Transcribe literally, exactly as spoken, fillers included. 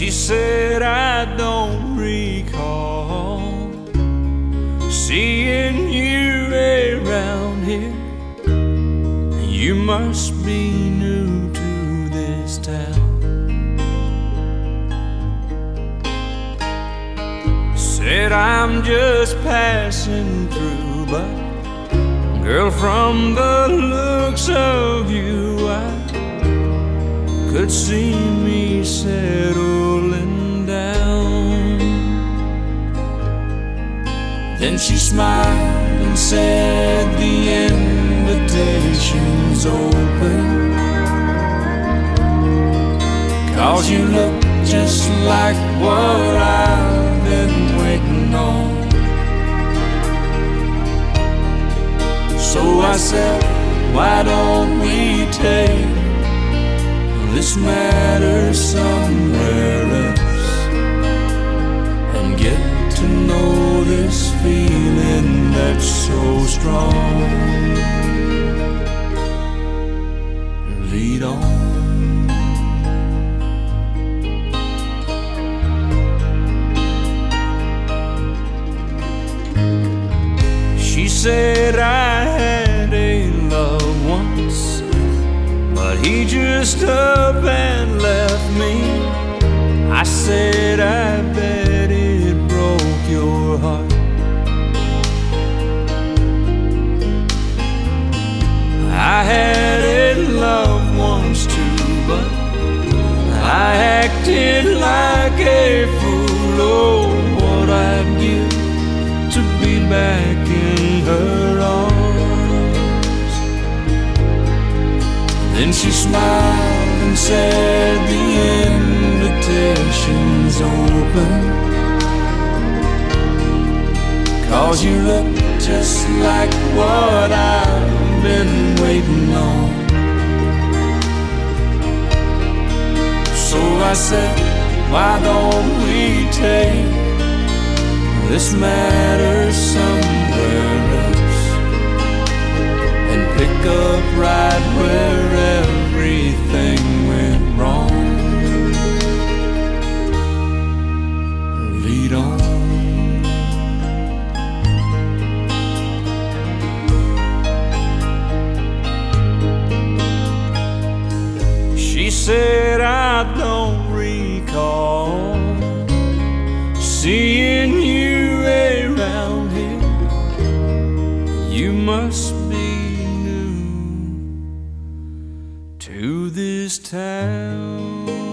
She said, I don't recall seeing you around here. You must be new to this town. Said, I'm just passing through, but girl, from the looks of you, I could see me settling down. Then she smiled and said, the invitation's open, 'cause you look just like what I've been waiting on. So I said, why don't we take this matter somewhere else and get to know this feeling that's so strong? Lead on. She said, I had a love once, but he just up and left me. I said, I bet it broke your heart. I had a love once too, but I acted like a fool. Oh, what I'd give to be back in her arms. Then she smiled and said, the invitation's open, 'cause you look just like what I've been waiting on. So I said, why don't we take this matter somewhere else and pick up right where everything went wrong? Lead on. She said, I don't recall seeing you around here. You must be new to this town.